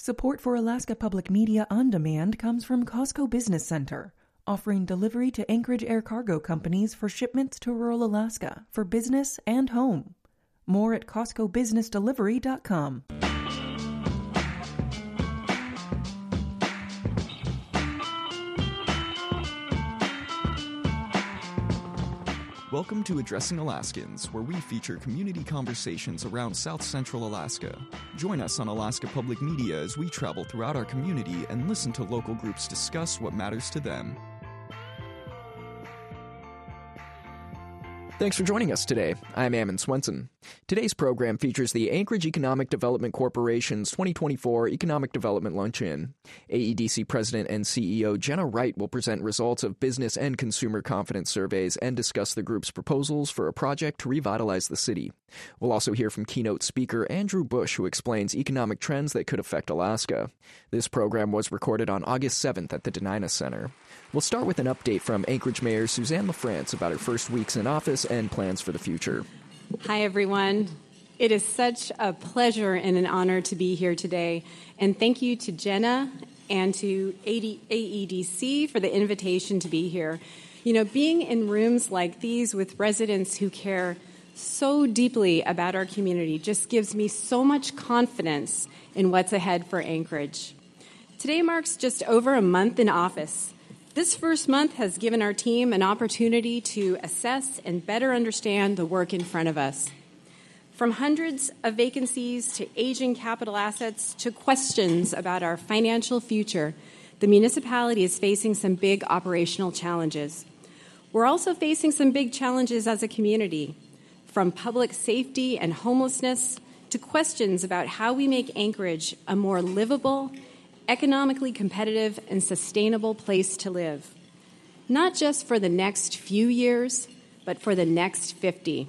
Support for Alaska Public Media on Demand comes from Costco Business Center, offering delivery to Anchorage Air Cargo Companies for shipments to rural Alaska for business and home. More at CostcoBusinessDelivery.com. Welcome to Addressing Alaskans, where we feature community conversations around South Central Alaska. Join us on Alaska Public Media as we travel throughout our community and listen to local groups discuss what matters to them. Thanks for joining us today. I'm Ammon Swenson. Today's program features the Anchorage Economic Development Corporation's 2024 Economic Development Luncheon. AEDC President and CEO Jenna Wright will present results of business and consumer confidence surveys and discuss the group's proposals for a project to revitalize the city. We'll also hear from keynote speaker Andrew Bush, who explains economic trends that could affect Alaska. This program was recorded on August 7th at the Denina Center. We'll start with an update from Anchorage Mayor Suzanne LaFrance about her first weeks in office and plans for the future. Hi, everyone. It is such a pleasure and an honor to be here today. And thank you to Jenna and to AEDC for the invitation to be here. You know, being in rooms like these with residents who care so deeply about our community just gives me so much confidence in what's ahead for Anchorage. Today marks just over a month in office. This first month has given our team an opportunity to assess and better understand the work in front of us. From hundreds of vacancies to aging capital assets to questions about our financial future, the municipality is facing some big operational challenges. We're also facing some big challenges as a community, from public safety and homelessness to questions about how we make Anchorage a more livable, economically competitive, and sustainable place to live, not just for the next few years, but for the next 50.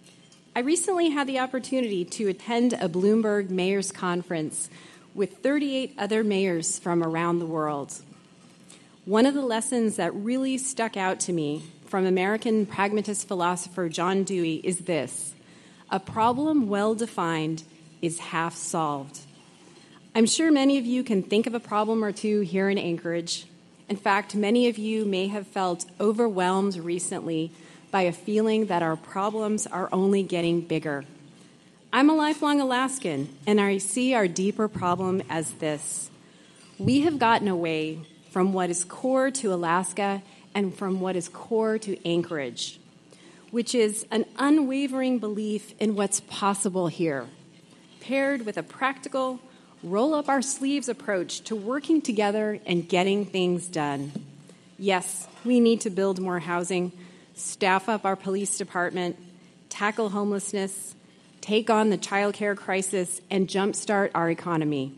I recently had the opportunity to attend a Bloomberg Mayors Conference with 38 other mayors from around the world. One of the lessons that really stuck out to me from American pragmatist philosopher John Dewey is this: a problem well defined is half solved. I'm sure many of you can think of a problem or two here in Anchorage. In fact, many of you may have felt overwhelmed recently by a feeling that our problems are only getting bigger. I'm a lifelong Alaskan, and I see our deeper problem as this: we have gotten away from what is core to Alaska and from what is core to Anchorage, which is an unwavering belief in what's possible here, paired with a practical, roll-up-our-sleeves approach to working together and getting things done. Yes, we need to build more housing, staff up our police department, tackle homelessness, take on the child care crisis, and jumpstart our economy.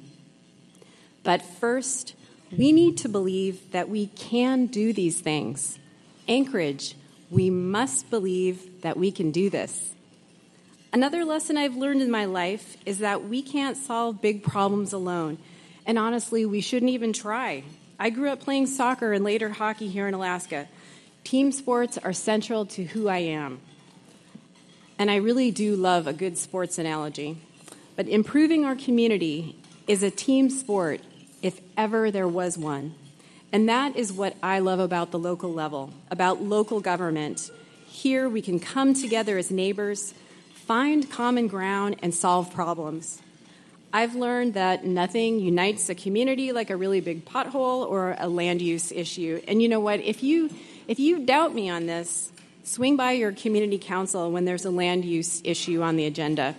But first, we need to believe that we can do these things. Anchorage, we must believe that we can do this. Another lesson I've learned in my life is that we can't solve big problems alone. And honestly, we shouldn't even try. I grew up playing soccer and later hockey here in Alaska. Team sports are central to who I am. And I really do love a good sports analogy. But improving our community is a team sport, if ever there was one. And that is what I love about the local level, about local government. Here we can come together as neighbors, find common ground, and solve problems. I've learned that nothing unites a community like a really big pothole or a land use issue. And you know what? If you doubt me on this, swing by your community council when there's a land use issue on the agenda.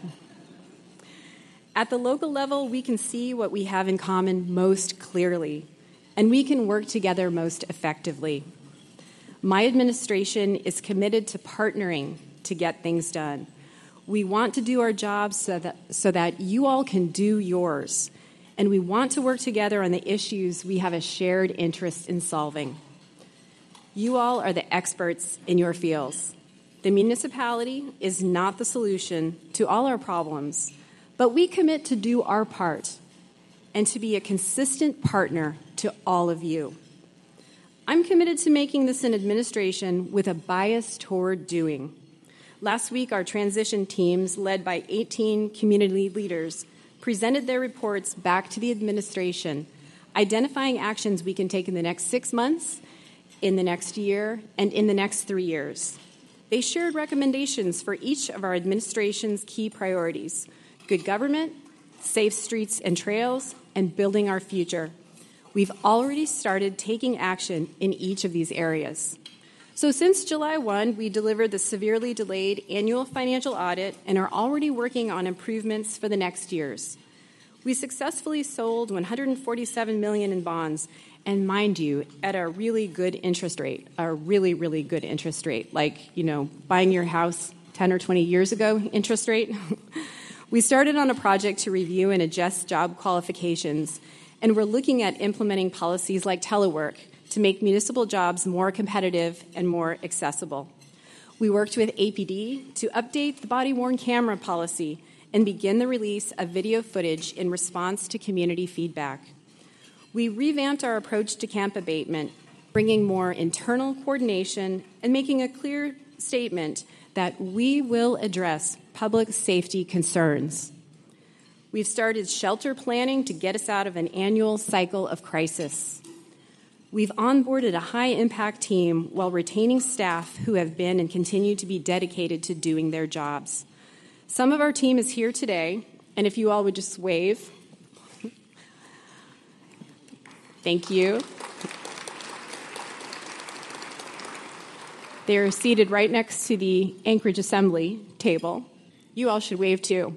At the local level, we can see what we have in common most clearly, and we can work together most effectively. My administration is committed to partnering to get things done. We want to do our jobs so that you all can do yours. And we want to work together on the issues we have a shared interest in solving. You all are the experts in your fields. The municipality is not the solution to all our problems, but we commit to do our part and to be a consistent partner to all of you. I'm committed to making this an administration with a bias toward doing. Last week, our transition teams, led by 18 community leaders, presented their reports back to the administration, identifying actions we can take in the next 6 months, in the next year, and in the next 3 years. They shared recommendations for each of our administration's key priorities: good government, safe streets and trails, and building our future. We've already started taking action in each of these areas. So since July 1, we delivered the severely delayed annual financial audit and are already working on improvements for the next years. We successfully sold $147 million in bonds, and mind you, at a really good interest rate, a really, really good interest rate, like, buying your house 10 or 20 years ago interest rate. We started on a project to review and adjust job qualifications, and we're looking at implementing policies like telework to make municipal jobs more competitive and more accessible. We worked with APD to update the body-worn camera policy and begin the release of video footage in response to community feedback. We revamped our approach to camp abatement, bringing more internal coordination and making a clear statement that we will address public safety concerns. We've started shelter planning to get us out of an annual cycle of crisis. We've onboarded a high-impact team while retaining staff who have been and continue to be dedicated to doing their jobs. Some of our team is here today, and if you all would just wave. Thank you. They're seated right next to the Anchorage Assembly table. You all should wave too.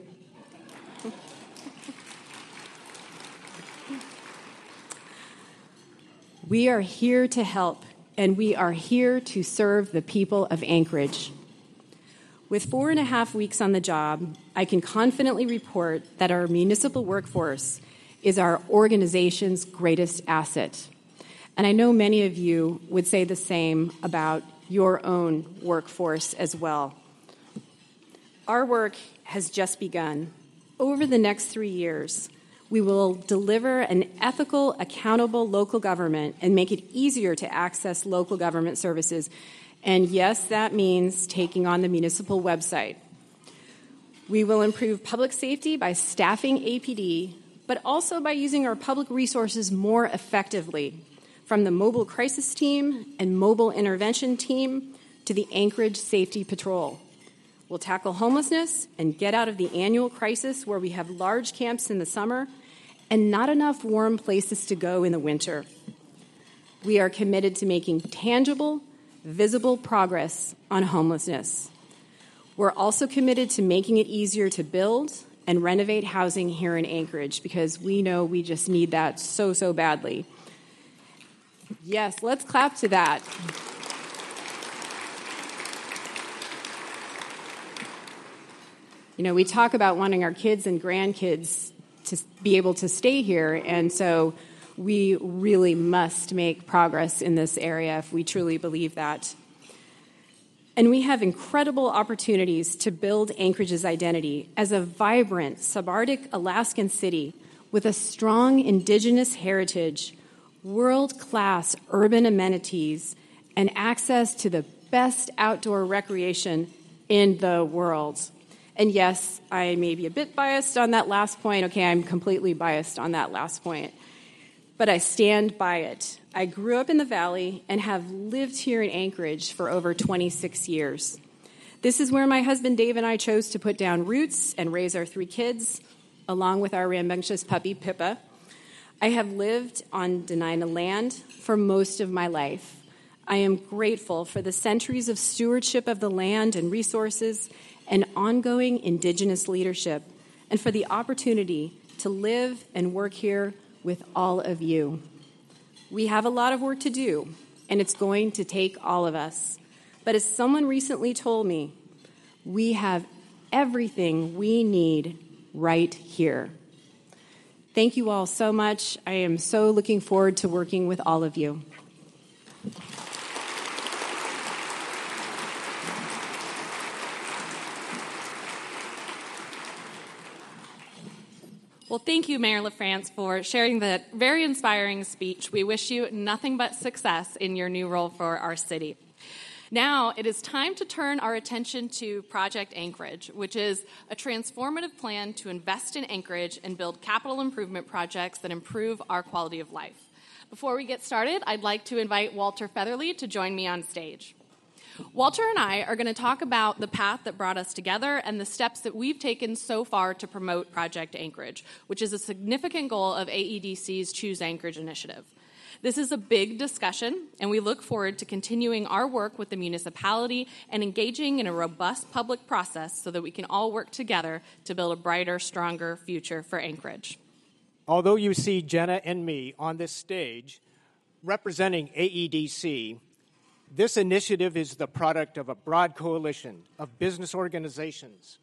We are here to help, and we are here to serve the people of Anchorage. With 4.5 weeks on the job, I can confidently report that our municipal workforce is our organization's greatest asset. And I know many of you would say the same about your own workforce as well. Our work has just begun. Over the next 3 years, we will deliver an ethical, accountable local government and make it easier to access local government services. And yes, that means taking on the municipal website. We will improve public safety by staffing APD, but also by using our public resources more effectively, from the mobile crisis team and mobile intervention team to the Anchorage Safety Patrol. We'll tackle homelessness and get out of the annual crisis where we have large camps in the summer and not enough warm places to go in the winter. We are committed to making tangible, visible progress on homelessness. We're also committed to making it easier to build and renovate housing here in Anchorage because we know we just need that so badly. Yes, let's clap to that. We talk about wanting our kids and grandkids to be able to stay here, and so we really must make progress in this area if we truly believe that. And we have incredible opportunities to build Anchorage's identity as a vibrant, subarctic Alaskan city with a strong indigenous heritage, world-class urban amenities, and access to the best outdoor recreation in the world. And yes, I may be a bit biased on that last point. Okay, I'm completely biased on that last point. But I stand by it. I grew up in the Valley and have lived here in Anchorage for over 26 years. This is where my husband Dave and I chose to put down roots and raise our 3 kids, along with our rambunctious puppy, Pippa. I have lived on Dena'ina land for most of my life. I am grateful for the centuries of stewardship of the land and resources and ongoing Indigenous leadership, and for the opportunity to live and work here with all of you. We have a lot of work to do, and it's going to take all of us. But as someone recently told me, we have everything we need right here. Thank you all so much. I am so looking forward to working with all of you. Well, thank you, Mayor LaFrance, for sharing that very inspiring speech. We wish you nothing but success in your new role for our city. Now it is time to turn our attention to Project Anchorage, which is a transformative plan to invest in Anchorage and build capital improvement projects that improve our quality of life. Before we get started, I'd like to invite Walter Featherly to join me on stage. Walter and I are going to talk about the path that brought us together and the steps that we've taken so far to promote Project Anchorage, which is a significant goal of AEDC's Choose Anchorage initiative. This is a big discussion, and we look forward to continuing our work with the municipality and engaging in a robust public process so that we can all work together to build a brighter, stronger future for Anchorage. Although you see Jenna and me on this stage representing AEDC, this initiative is the product of a broad coalition of business organizations.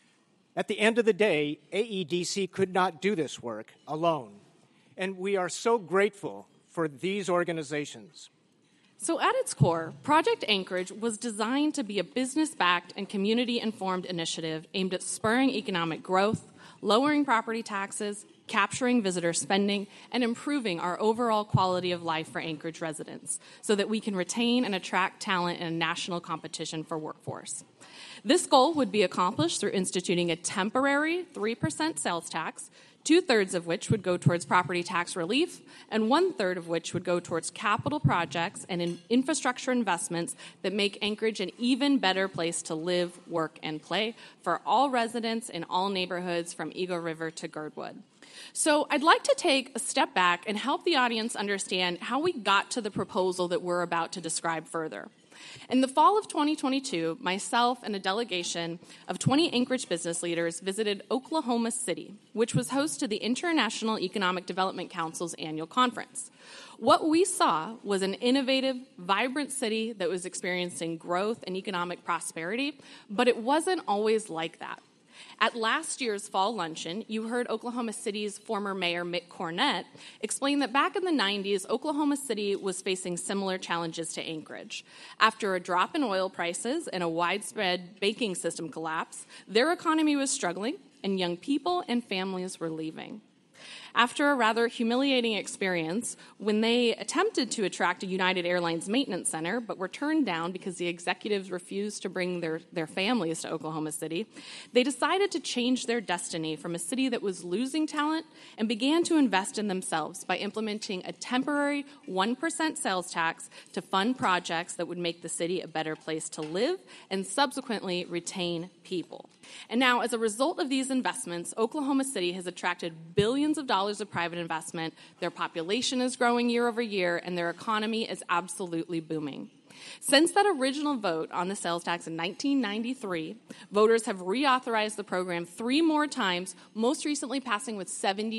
At the end of the day, AEDC could not do this work alone, and we are so grateful for these organizations. So at its core, Project Anchorage was designed to be a business-backed and community-informed initiative aimed at spurring economic growth, lowering property taxes, capturing visitor spending, and improving our overall quality of life for Anchorage residents so that we can retain and attract talent in a national competition for workforce. This goal would be accomplished through instituting a temporary 3% sales tax, 2/3 of which would go towards property tax relief, and 1/3 of which would go towards capital projects and infrastructure investments that make Anchorage an even better place to live, work, and play for all residents in all neighborhoods from Eagle River to Girdwood. So I'd like to take a step back and help the audience understand how we got to the proposal that we're about to describe further. In the fall of 2022, myself and a delegation of 20 Anchorage business leaders visited Oklahoma City, which was host to the International Economic Development Council's annual conference. What we saw was an innovative, vibrant city that was experiencing growth and economic prosperity, but it wasn't always like that. At last year's fall luncheon, you heard Oklahoma City's former mayor, Mick Cornett, explain that back in the 90s, Oklahoma City was facing similar challenges to Anchorage. After a drop in oil prices and a widespread banking system collapse, their economy was struggling, and young people and families were leaving. After a rather humiliating experience, when they attempted to attract a United Airlines maintenance center, but were turned down because the executives refused to bring their families to Oklahoma City, they decided to change their destiny from a city that was losing talent and began to invest in themselves by implementing a temporary 1% sales tax to fund projects that would make the city a better place to live and subsequently retain people. And now, as a result of these investments, Oklahoma City has attracted billions of dollars of private investment, their population is growing year over year, and their economy is absolutely booming. Since that original vote on the sales tax in 1993, voters have reauthorized the program 3 more times, most recently passing with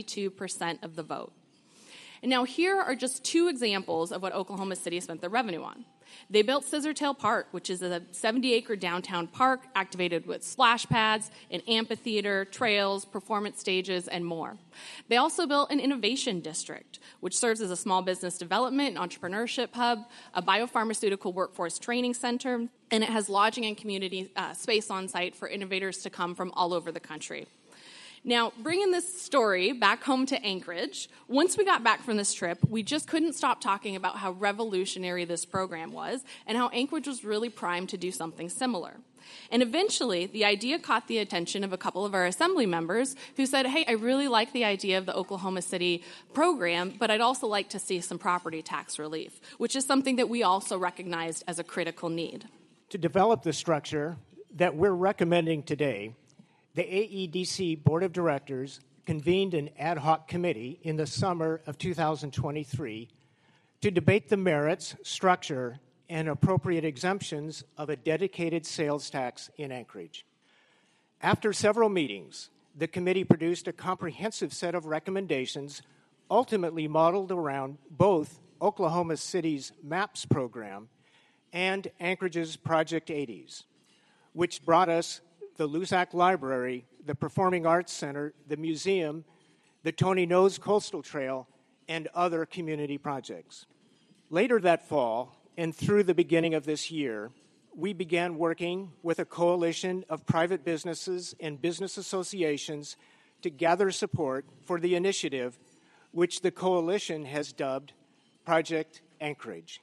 72% of the vote. And now here are just 2 examples of what Oklahoma City spent their revenue on. They built Scissortail Park, which is a 70-acre downtown park activated with splash pads, an amphitheater, trails, performance stages, and more. They also built an innovation district, which serves as a small business development and entrepreneurship hub, a biopharmaceutical workforce training center, and it has lodging and community space on site for innovators to come from all over the country. Now, bringing this story back home to Anchorage, once we got back from this trip, we just couldn't stop talking about how revolutionary this program was and how Anchorage was really primed to do something similar. And eventually, the idea caught the attention of a couple of our assembly members who said, hey, I really like the idea of the Oklahoma City program, but I'd also like to see some property tax relief, which is something that we also recognized as a critical need. To develop the structure that we're recommending today, the AEDC Board of Directors convened an ad hoc committee in the summer of 2023 to debate the merits, structure, and appropriate exemptions of a dedicated sales tax in Anchorage. After several meetings, the committee produced a comprehensive set of recommendations ultimately modeled around both Oklahoma City's MAPS program and Anchorage's Project 80s, which brought us the Lusac Library, the Performing Arts Center, the museum, the Tony Nose Coastal Trail, and other community projects. Later that fall, and through the beginning of this year, we began working with a coalition of private businesses and business associations to gather support for the initiative, which the coalition has dubbed Project Anchorage.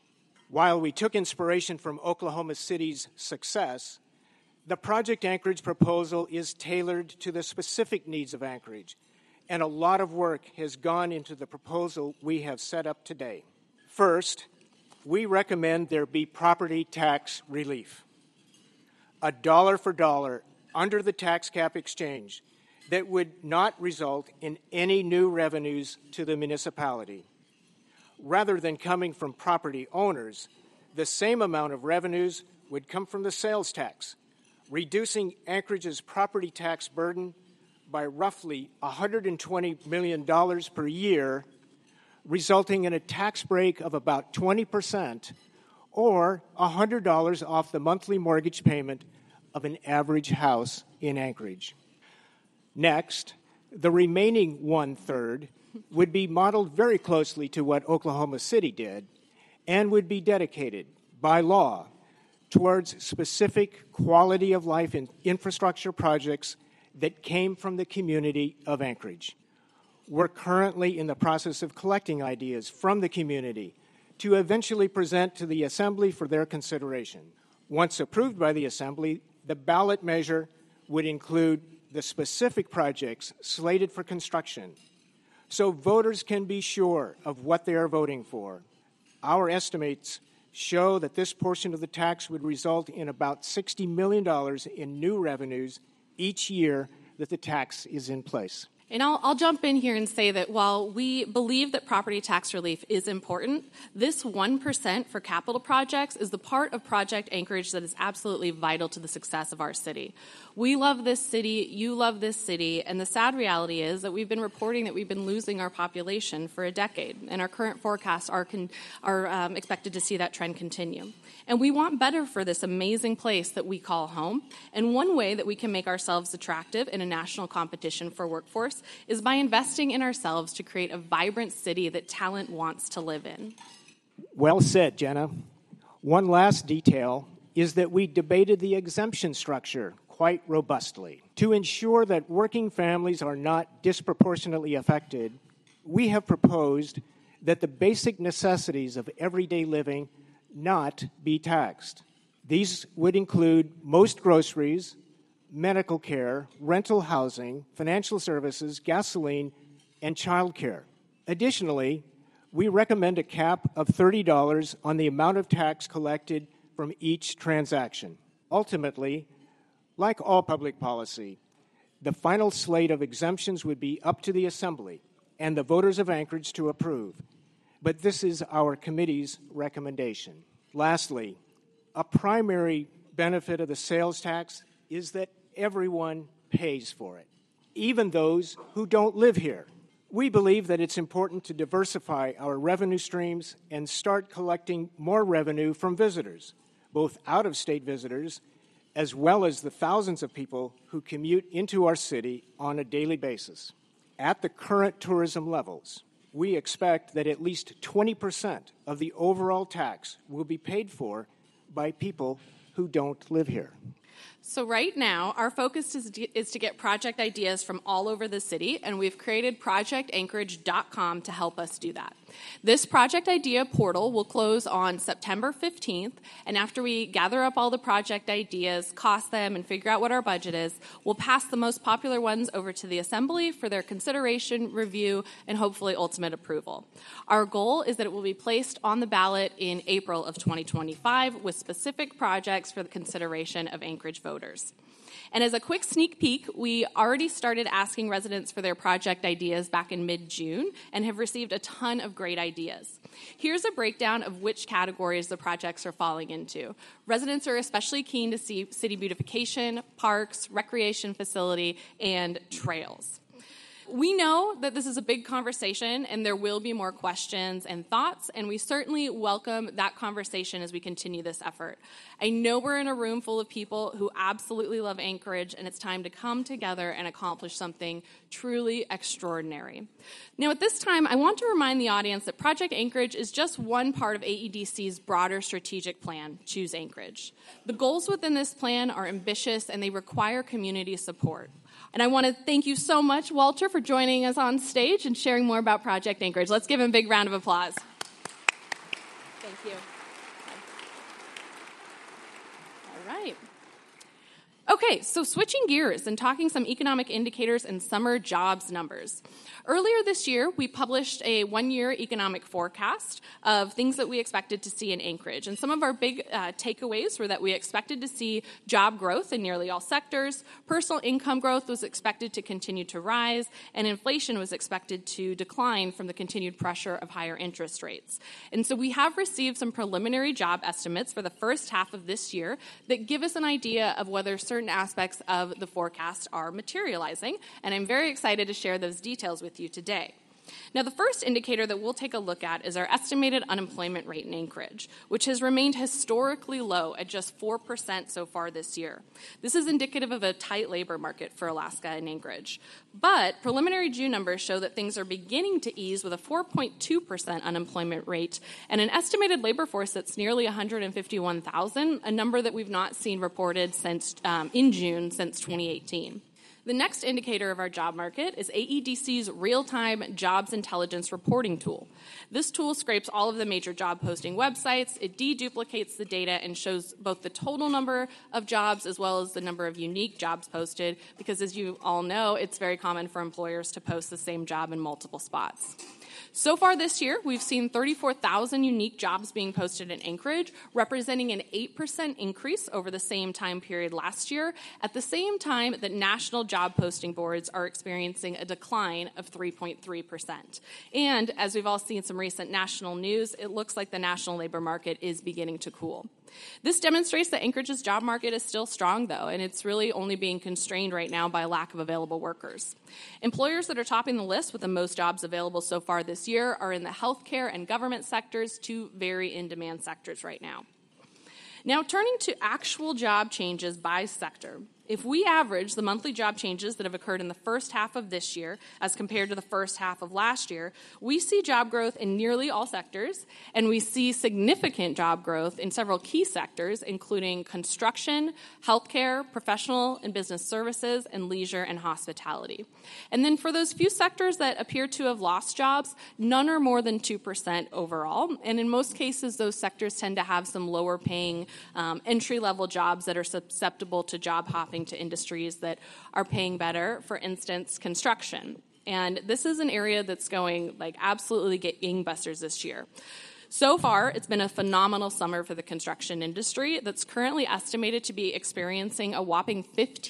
While we took inspiration from Oklahoma City's success, the Project Anchorage proposal is tailored to the specific needs of Anchorage, and a lot of work has gone into the proposal we have set up today. First, we recommend there be property tax relief. A dollar for dollar under the tax cap exchange that would not result in any new revenues to the municipality. Rather than coming from property owners, the same amount of revenues would come from the sales tax, reducing Anchorage's property tax burden by roughly $120 million per year, resulting in a tax break of about 20% or $100 off the monthly mortgage payment of an average house in Anchorage. Next, the remaining one-third would be modeled very closely to what Oklahoma City did and would be dedicated by law towards specific quality of life and infrastructure projects that came from the community of Anchorage. We're currently in the process of collecting ideas from the community to eventually present to the Assembly for their consideration. Once approved by the Assembly, the ballot measure would include the specific projects slated for construction, so voters can be sure of what they are voting for. Our estimates show that this portion of the tax would result in about $60 million in new revenues each year that the tax is in place. And I'll jump in here and say that while we believe that property tax relief is important, this 1% for capital projects is the part of Project Anchorage that is absolutely vital to the success of our city. We love this city, you love this city, and the sad reality is that we've been reporting that we've been losing our population for a decade, and our current forecasts are expected to see that trend continue. And we want better for this amazing place that we call home, and one way that we can make ourselves attractive in a national competition for workforce is by investing in ourselves to create a vibrant city that talent wants to live in. Well said, Jenna. One last detail is that we debated the exemption structure quite robustly. To ensure that working families are not disproportionately affected, we have proposed that the basic necessities of everyday living not be taxed. These would include most groceries, medical care, rental housing, financial services, gasoline, and childcare. Additionally, we recommend a cap of $30 on the amount of tax collected from each transaction. Ultimately, like all public policy, the final slate of exemptions would be up to the Assembly and the voters of Anchorage to approve. But this is our committee's recommendation. Lastly, a primary benefit of the sales tax is that everyone pays for it, even those who don't live here. We believe that it's important to diversify our revenue streams and start collecting more revenue from visitors, both out-of-state visitors as well as the thousands of people who commute into our city on a daily basis. At the current tourism levels, we expect that at least 20% of the overall tax will be paid for by people who don't live here. So right now, our focus is to get project ideas from all over the city, and we've created projectanchorage.com to help us do that. This project idea portal will close on September 15th, and after we gather up all the project ideas, cost them, and figure out what our budget is, we'll pass the most popular ones over to the Assembly for their consideration, review, and hopefully ultimate approval. Our goal is that it will be placed on the ballot in April of 2025 with specific projects for the consideration of Anchorage voters. And as a quick sneak peek, we already started asking residents for their project ideas back in mid-June and have received a ton of great ideas. Here's a breakdown of which categories the projects are falling into. Residents are especially keen to see city beautification, parks, recreation facility, and trails. We know that this is a big conversation and there will be more questions and thoughts, and we certainly welcome that conversation as we continue this effort. I know we're in a room full of people who absolutely love Anchorage, and it's time to come together and accomplish something truly extraordinary. Now, at this time, I want to remind the audience that Project Anchorage is just one part of AEDC's broader strategic plan, Choose Anchorage. The goals within this plan are ambitious and they require community support. And I want to thank you so much, Walter, for joining us on stage and sharing more about Project Anchorage. Let's give him a big round of applause. Thank you. right. Okay, so switching gears and talking some economic indicators and summer jobs numbers. Earlier this year, we published a one-year economic forecast of things that we expected to see in Anchorage. And some of our big takeaways were that we expected to see job growth in nearly all sectors, personal income growth was expected to continue to rise, and inflation was expected to decline from the continued pressure of higher interest rates. And so we have received some preliminary job estimates for the first half of this year that give us an idea of whether certain aspects of the forecast are materializing, and I'm very excited to share those details with you today. Now, the first indicator that we'll take a look at is our estimated unemployment rate in Anchorage, which has remained historically low at just 4% so far this year. This is indicative of a tight labor market for Alaska and Anchorage. But preliminary June numbers show that things are beginning to ease with a 4.2% unemployment rate and an estimated labor force that's nearly 151,000, a number that we've not seen reported since in June since 2018. The next indicator of our job market is AEDC's real-time jobs intelligence reporting tool. This tool scrapes all of the major job posting websites. It deduplicates the data and shows both the total number of jobs as well as the number of unique jobs posted, because as you all know, it's very common for employers to post the same job in multiple spots. So far this year, we've seen 34,000 unique jobs being posted in Anchorage, representing an 8% increase over the same time period last year, at the same time that national job posting boards are experiencing a decline of 3.3%. And as we've all seen some recent national news, it looks like the national labor market is beginning to cool. This demonstrates that Anchorage's job market is still strong, though, and it's really only being constrained right now by a lack of available workers. Employers that are topping the list with the most jobs available so far this year are in the healthcare and government sectors, two very in-demand sectors right now. Now, turning to actual job changes by sector. If we average the monthly job changes that have occurred in the first half of this year as compared to the first half of last year, we see job growth in nearly all sectors, and we see significant job growth in several key sectors, including construction, healthcare, professional and business services, and leisure and hospitality. And then for those few sectors that appear to have lost jobs, none are more than 2% overall, and in most cases, those sectors tend to have some lower-paying entry-level jobs that are susceptible to job hopping to industries that are paying better, for instance, construction. And this is an area that's going absolutely gangbusters this year. So far, it's been a phenomenal summer for the construction industry that's currently estimated to be experiencing a whopping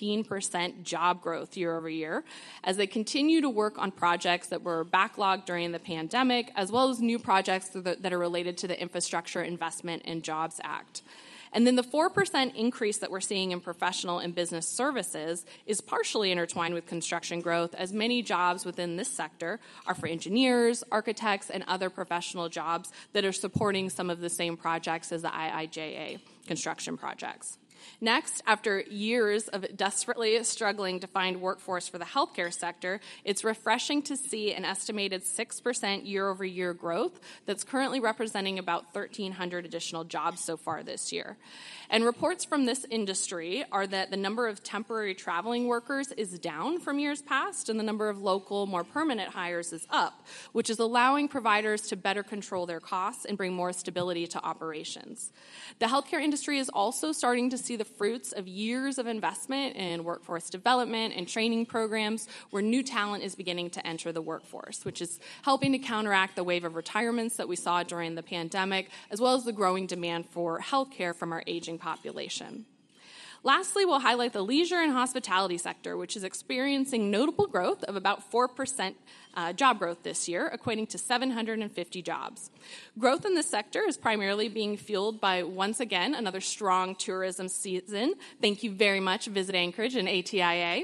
15% job growth year over year as they continue to work on projects that were backlogged during the pandemic, as well as new projects that are related to the Infrastructure Investment and Jobs Act. And then the 4% increase that we're seeing in professional and business services is partially intertwined with construction growth, as many jobs within this sector are for engineers, architects, and other professional jobs that are supporting some of the same projects as the IIJA construction projects. Next, after years of desperately struggling to find workforce for the healthcare sector, it's refreshing to see an estimated 6% year-over-year growth that's currently representing about 1,300 additional jobs so far this year. And reports from this industry are that the number of temporary traveling workers is down from years past, and the number of local, more permanent hires is up, which is allowing providers to better control their costs and bring more stability to operations. The healthcare industry is also starting to see the fruits of years of investment in workforce development and training programs where new talent is beginning to enter the workforce, which is helping to counteract the wave of retirements that we saw during the pandemic, as well as the growing demand for healthcare from our aging population. Lastly, we'll highlight the leisure and hospitality sector, which is experiencing notable growth of about 4% job growth this year, equating to 750 jobs. Growth in this sector is primarily being fueled by, once again, another strong tourism season. Thank you very much, Visit Anchorage and ATIA.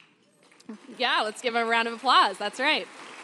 Yeah, let's give a round of applause. That's right.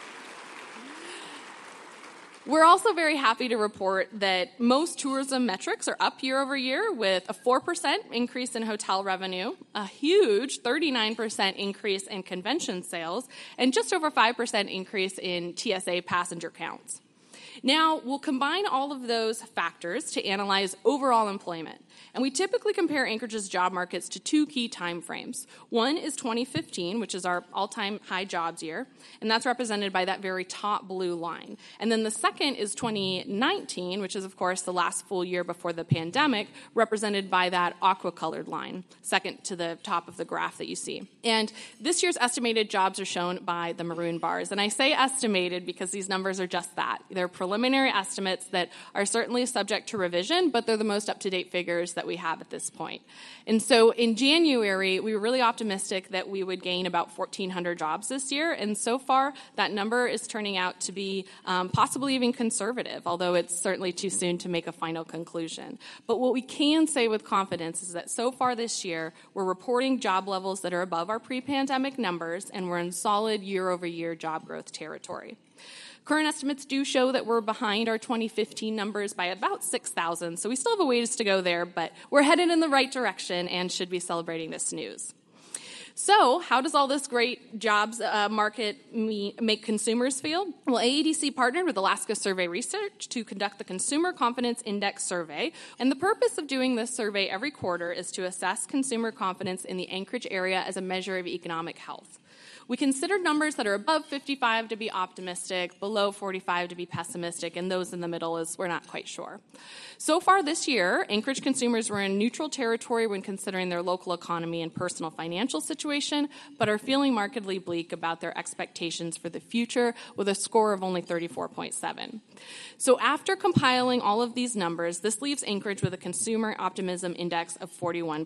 We're also very happy to report that most tourism metrics are up year over year, with a 4% increase in hotel revenue, a huge 39% increase in convention sales, and just over 5% increase in TSA passenger counts. Now, we'll combine all of those factors to analyze overall employment. And we typically compare Anchorage's job markets to two key time frames. One is 2015, which is our all-time high jobs year, and that's represented by that very top blue line. And then the second is 2019, which is, of course, the last full year before the pandemic, represented by that aqua-colored line, second to the top of the graph that you see. And this year's estimated jobs are shown by the maroon bars. And I say estimated because these numbers are just that. They're preliminary estimates that are certainly subject to revision, but they're the most up-to-date figures that we have at this point. And so in January, we were really optimistic that we would gain about 1,400 jobs this year, and so far that number is turning out to be possibly even conservative, although it's certainly too soon to make a final conclusion. But what we can say with confidence is that so far this year, we're reporting job levels that are above our pre-pandemic numbers, and we're in solid year-over-year job growth territory. Current estimates do show that we're behind our 2015 numbers by about 6,000, so we still have a ways to go there, but we're headed in the right direction and should be celebrating this news. So how does all this great jobs market make consumers feel? Well, AEDC partnered with Alaska Survey Research to conduct the Consumer Confidence Index Survey, and the purpose of doing this survey every quarter is to assess consumer confidence in the Anchorage area as a measure of economic health. We considered numbers that are above 55 to be optimistic, below 45 to be pessimistic, and those in the middle is we're not quite sure. So far this year, Anchorage consumers were in neutral territory when considering their local economy and personal financial situation, but are feeling markedly bleak about their expectations for the future with a score of only 34.7. So after compiling all of these numbers, this leaves Anchorage with a consumer optimism index of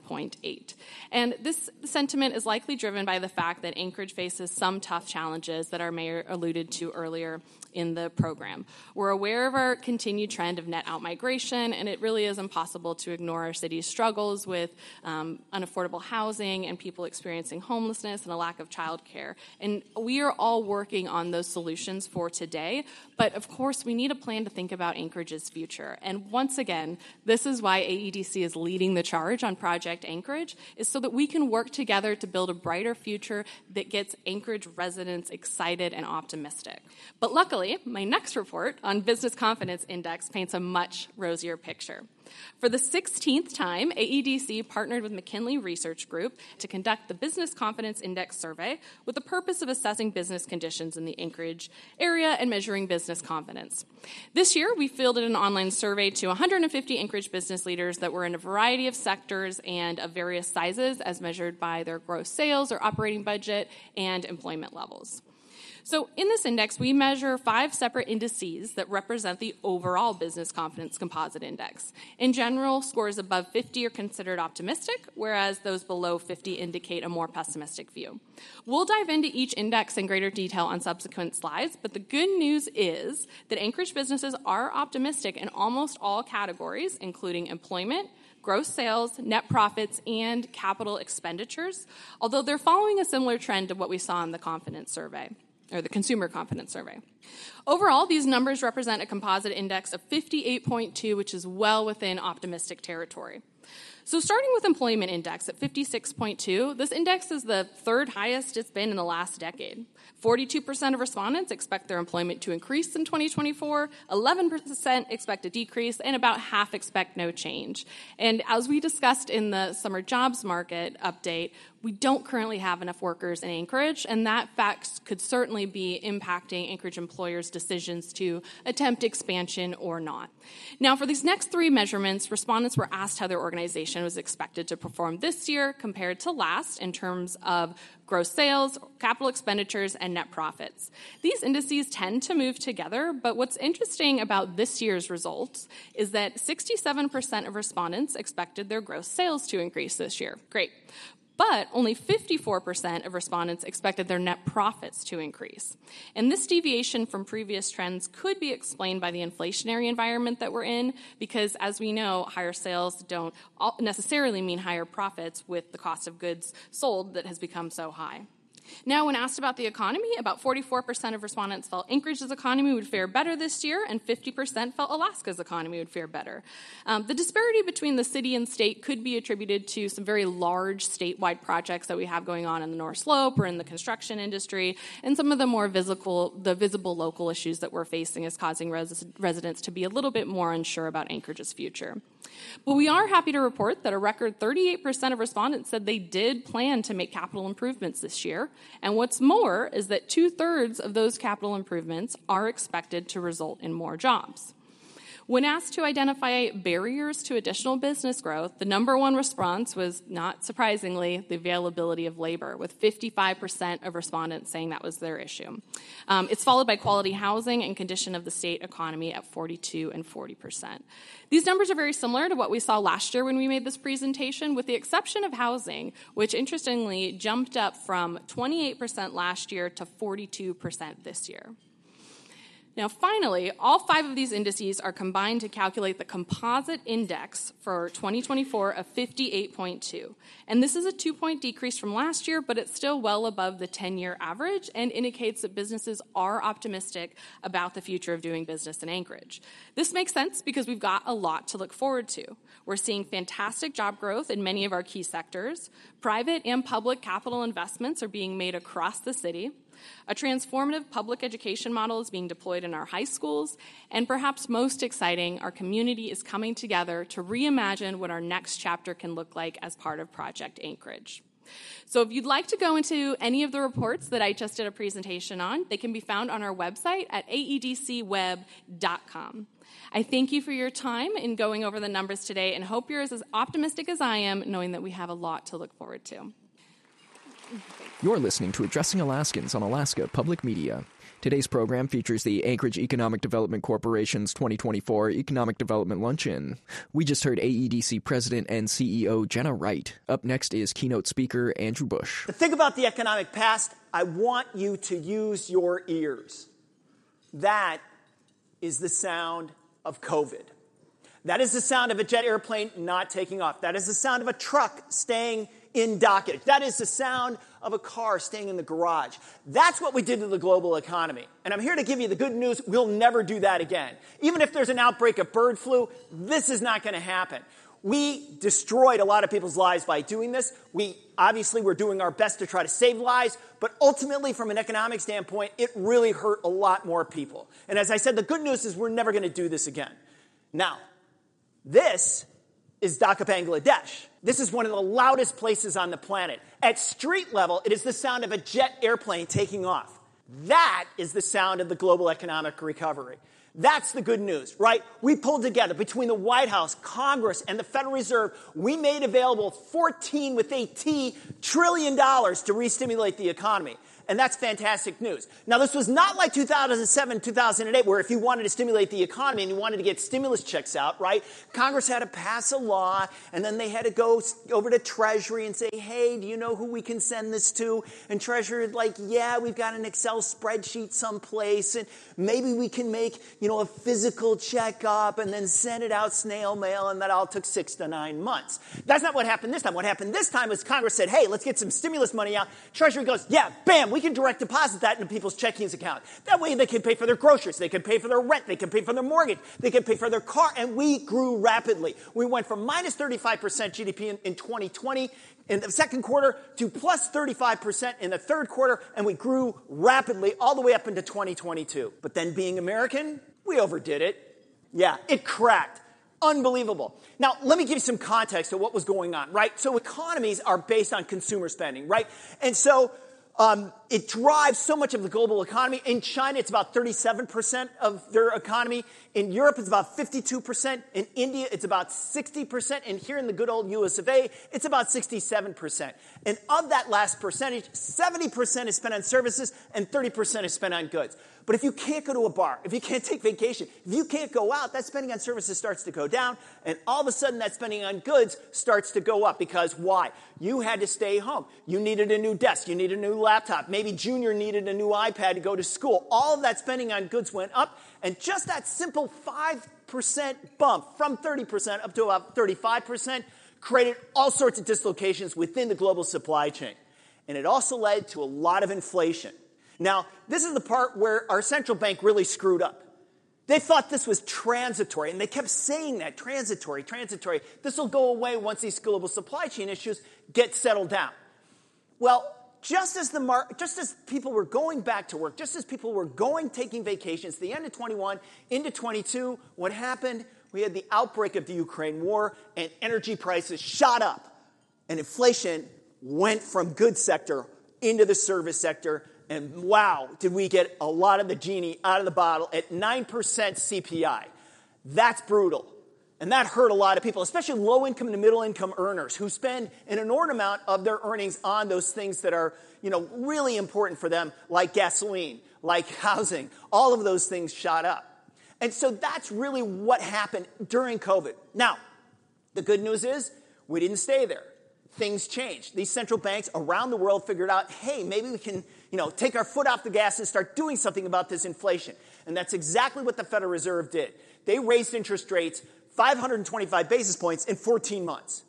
41.8. And this sentiment is likely driven by the fact that Anchorage faces some tough challenges that our mayor alluded to earlier in the program. We're aware of our continued trend of net out-migration, and it really is impossible to ignore our city's struggles with unaffordable housing and people experiencing homelessness and a lack of childcare. And we are all working on those solutions for today, but of course we need a plan to think about Anchorage's future. And once again, this is why AEDC is leading the charge on Project Anchorage, is so that we can work together to build a brighter future that gets Anchorage residents excited and optimistic. But luckily, my next report on Business Confidence Index paints a much rosier picture. For the 16th time, AEDC partnered with McKinley Research Group to conduct the Business Confidence Index survey with the purpose of assessing business conditions in the Anchorage area and measuring business confidence. This year, we fielded an online survey to 150 Anchorage business leaders that were in a variety of sectors and of various sizes as measured by their gross sales or operating budget and employment levels. So in this index, we measure 5 separate indices that represent the overall business confidence composite index. In general, scores above 50 are considered optimistic, whereas those below 50 indicate a more pessimistic view. We'll dive into each index in greater detail on subsequent slides, but the good news is that Anchorage businesses are optimistic in almost all categories, including employment, gross sales, net profits, and capital expenditures, although they're following a similar trend to what we saw in the confidence survey, or the Consumer Confidence Survey. Overall, these numbers represent a composite index of 58.2, which is well within optimistic territory. So starting with employment index at 56.2, this index is the third highest it's been in the last decade. 42% of respondents expect their employment to increase in 2024, 11% expect a decrease, and about half expect no change. And as we discussed in the summer jobs market update, we don't currently have enough workers in Anchorage, and that fact could certainly be impacting Anchorage employers' decisions to attempt expansion or not. Now, for these next 3 measurements, respondents were asked how their organization was expected to perform this year compared to last in terms of gross sales, capital expenditures, and net profits. These indices tend to move together, but what's interesting about this year's results is that 67% of respondents expected their gross sales to increase this year. Great. But only 54% of respondents expected their net profits to increase. And this deviation from previous trends could be explained by the inflationary environment that we're in, because as we know, higher sales don't necessarily mean higher profits with the cost of goods sold that has become so high. Now, when asked about the economy, about 44% of respondents felt Anchorage's economy would fare better this year, and 50% felt Alaska's economy would fare better. The disparity between the city and state could be attributed to some very large statewide projects that we have going on in the North Slope or in the construction industry, and some of the more visible local issues that we're facing is causing residents to be a little bit more unsure about Anchorage's future. But we are happy to report that a record 38% of respondents said they did plan to make capital improvements this year. And what's more is that 2/3 of those capital improvements are expected to result in more jobs. When asked to identify barriers to additional business growth, the number one response was, not surprisingly, the availability of labor, with 55% of respondents saying that was their issue. It's followed by quality housing and condition of the state economy at 42% and 40%. These numbers are very similar to what we saw last year when we made this presentation, with the exception of housing, which interestingly jumped up from 28% last year to 42% this year. Now, finally, all 5 of these indices are combined to calculate the composite index for 2024 of 58.2. And this is a 2-point decrease from last year, but it's still well above the 10-year average and indicates that businesses are optimistic about the future of doing business in Anchorage. This makes sense because we've got a lot to look forward to. We're seeing fantastic job growth in many of our key sectors. Private and public capital investments are being made across the city. A transformative public education model is being deployed in our high schools, and perhaps most exciting, our community is coming together to reimagine what our next chapter can look like as part of Project Anchorage. So if you'd like to go into any of the reports that I just did a presentation on, they can be found on our website at aedcweb.com. I thank you for your time in going over the numbers today and hope you're as optimistic as I am, knowing that we have a lot to look forward to. You're listening to Addressing Alaskans on Alaska Public Media. Today's program features the Anchorage Economic Development Corporation's 2024 Economic Development Luncheon. We just heard AEDC President and CEO Jenna Wright. Up next is keynote speaker Andrew Bush. To think about the economic past, I want you to use your ears. That is the sound of COVID. That is the sound of a jet airplane not taking off. That is the sound of a truck staying in dockage. That is the sound of a car staying in the garage. That's what we did to the global economy. And I'm here to give you the good news. We'll never do that again. Even if there's an outbreak of bird flu, this is not going to happen. We destroyed a lot of people's lives by doing this. We're doing our best to try to save lives, but ultimately, from an economic standpoint, it really hurt a lot more people. And as I said, the good news is we're never going to do this again. Now, this is Dhaka, Bangladesh. This is one of the loudest places on the planet. At street level, it is the sound of a jet airplane taking off. That is the sound of the global economic recovery. That's the good news, right? We pulled together between the White House, Congress, and the Federal Reserve. We made available $14 trillion to re-stimulate the economy. And that's fantastic news. Now, this was not like 2007, 2008, where if you wanted to stimulate the economy and you wanted to get stimulus checks out, right, Congress had to pass a law, and then they had to go over to Treasury and say, hey, do you know who we can send this to? And Treasury was like, yeah, we've got an Excel spreadsheet someplace, and maybe we can make, a physical checkup and then send it out snail mail, and that all took 6 to 9 months. That's not what happened this time. What happened this time is Congress said, hey, let's get some stimulus money out. Treasury goes, yeah, bam, we can direct deposit that into people's checkings account. That way they can pay for their groceries, they can pay for their rent, they can pay for their mortgage, they can pay for their car, and we grew rapidly. We went from minus 35% GDP in 2020 in the second quarter to plus 35% in the third quarter, and we grew rapidly all the way up into 2022. But then being American, we overdid it. Yeah, it cracked. Unbelievable. Now, let me give you some context to what was going on, right? So economies are based on consumer spending, right? And so it drives so much of the global economy. In China, it's about 37% of their economy. In Europe, it's about 52%. In India, it's about 60%. And here in the good old US of A, it's about 67%. And of that last percentage, 70% is spent on services and 30% is spent on goods. But if you can't go to a bar, if you can't take vacation, if you can't go out, that spending on services starts to go down, and all of a sudden that spending on goods starts to go up. Because why? You had to stay home. You needed a new desk. You needed a new laptop. Maybe Junior needed a new iPad to go to school. All of that spending on goods went up, and just that simple 5% bump from 30% up to about 35% created all sorts of dislocations within the global supply chain. and it also led to a lot of inflation. Now, this is the part where our central bank really screwed up. They thought this was transitory, and they kept saying that, transitory. This will go away once these global supply chain issues get settled down. Well, just as people were going back to work, just as people were taking vacations, the end of 21 into 22, what happened? We had the outbreak of the Ukraine war, and energy prices shot up, and inflation went from goods sector into the service sector. And wow, did we get a lot of the genie out of the bottle at 9% CPI. That's brutal. And that hurt a lot of people, especially low-income and middle-income earners who spend an inordinate amount of their earnings on those things that are, really important for them, like gasoline, like housing. All of those things shot up. And so that's really what happened during COVID. Now, the good news is we didn't stay there. Things changed. These central banks around the world figured out, hey, maybe we can, take our foot off the gas and start doing something about this inflation. And that's exactly what the Federal Reserve did. They raised interest rates 525 basis points in 14 months.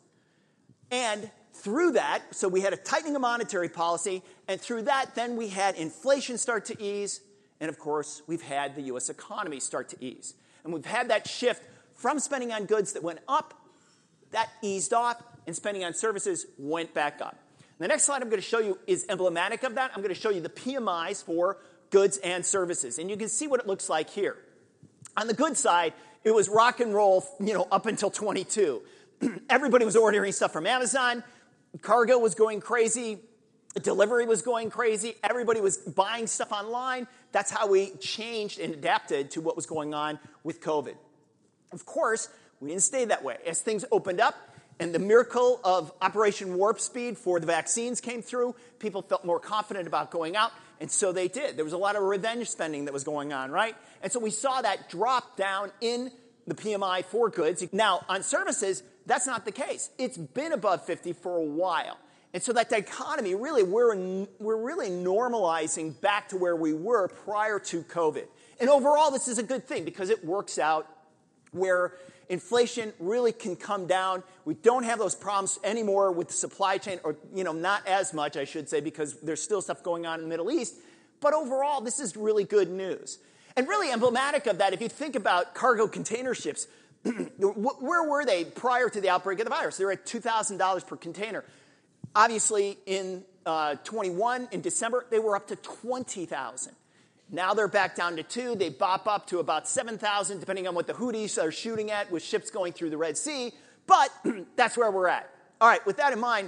And through that, so we had a tightening of monetary policy, and through that, then we had inflation start to ease, and of course, we've had the U.S. economy start to ease. And we've had that shift from spending on goods that went up, that eased off, and spending on services went back up. The next slide I'm going to show you is emblematic of that. I'm going to show you the PMIs for goods and services. And you can see what it looks like here. On the goods side, it was rock and roll, up until 22. Everybody was ordering stuff from Amazon. Cargo was going crazy. Delivery was going crazy. Everybody was buying stuff online. That's how we changed and adapted to what was going on with COVID. Of course, we didn't stay that way. As things opened up, and the miracle of Operation Warp Speed for the vaccines came through, people felt more confident about going out, and so they did. There was a lot of revenge spending that was going on, right? And so we saw that drop down in the PMI for goods. Now, on services, that's not the case. It's been above 50 for a while. And so that dichotomy, really, we're really normalizing back to where we were prior to COVID. And overall, this is a good thing because it works out where inflation really can come down. We don't have those problems anymore with the supply chain, or, not as much, I should say, because there's still stuff going on in the Middle East. But overall, this is really good news. And really emblematic of that, if you think about cargo container ships, where were they prior to the outbreak of the virus? They were at $2,000 per container. Obviously, in 21, in December, they were up to $20,000. Now they're back down to 2. They bop up to about 7,000, depending on what the Houthis are shooting at with ships going through the Red Sea. But that's where we're at. All right, with that in mind,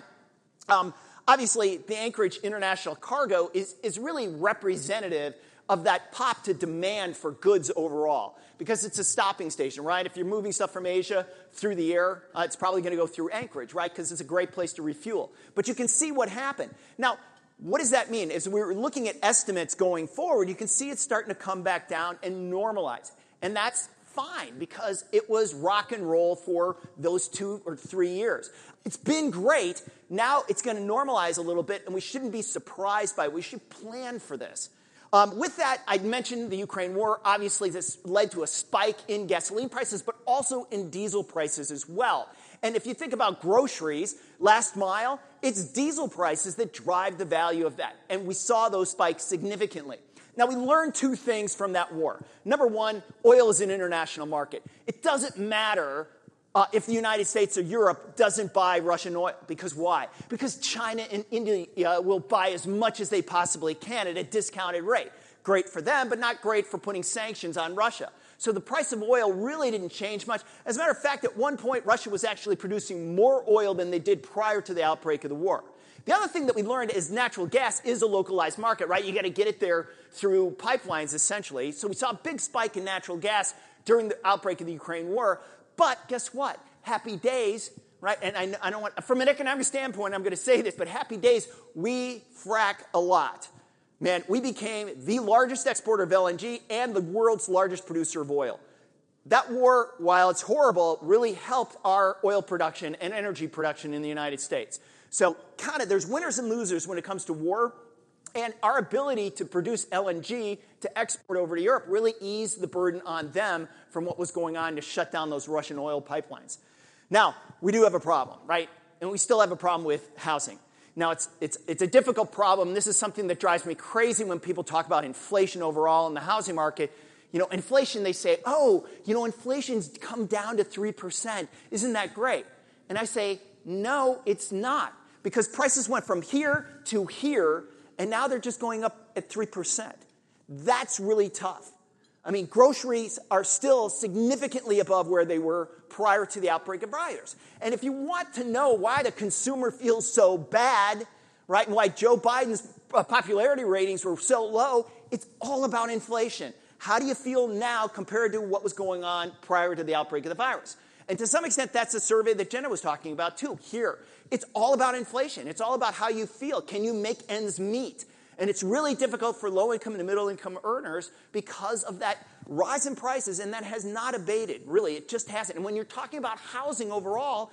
obviously, the Anchorage International Cargo is really representative of that pop to demand for goods overall, because it's a stopping station, right? If you're moving stuff from Asia through the air, it's probably going to go through Anchorage, right? Because it's a great place to refuel. But you can see what happened. Now, what does that mean? As we're looking at estimates going forward, you can see it's starting to come back down and normalize. And that's fine, because it was rock and roll for those 2 or 3 years. It's been great. Now it's going to normalize a little bit, and we shouldn't be surprised by it. We should plan for this. With that, I mentioned the Ukraine war. Obviously, this led to a spike in gasoline prices, but also in diesel prices as well. And if you think about groceries, last mile, it's diesel prices that drive the value of that. And we saw those spikes significantly. Now, we learned 2 things from that war. Number one, oil is an international market. It doesn't matter if the United States or Europe doesn't buy Russian oil. Because why? Because China and India will buy as much as they possibly can at a discounted rate. Great for them, but not great for putting sanctions on Russia. So the price of oil really didn't change much. As a matter of fact, at one point, Russia was actually producing more oil than they did prior to the outbreak of the war. The other thing that we learned is natural gas is a localized market, right? You got to get it there through pipelines, essentially. So we saw a big spike in natural gas during the outbreak of the Ukraine war. But guess what? Happy days, right? And I don't want, from an economic standpoint, I'm going to say this, but happy days, we frack a lot. Man, we became the largest exporter of LNG and the world's largest producer of oil. That war, while it's horrible, really helped our oil production and energy production in the United States. So there's winners and losers when it comes to war. And our ability to produce LNG to export over to Europe really eased the burden on them from what was going on to shut down those Russian oil pipelines. Now, we do have a problem, right? And we still have a problem with housing. Now, it's a difficult problem. This is something that drives me crazy when people talk about inflation overall in the housing market. Inflation, they say, inflation's come down to 3%. Isn't that great? And I say, no, it's not. Because prices went from here to here, and now they're just going up at 3%. That's really tough. I mean, groceries are still significantly above where they were prior to the outbreak of virus. And if you want to know why the consumer feels so bad, right, and why Joe Biden's popularity ratings were so low, it's all about inflation. How do you feel now compared to what was going on prior to the outbreak of the virus? And to some extent, that's a survey that Jenna was talking about, too, here. It's all about inflation. It's all about how you feel. Can you make ends meet? And it's really difficult for low-income and middle-income earners because of that rise in prices, and that has not abated. Really, it just hasn't. And when you're talking about housing overall,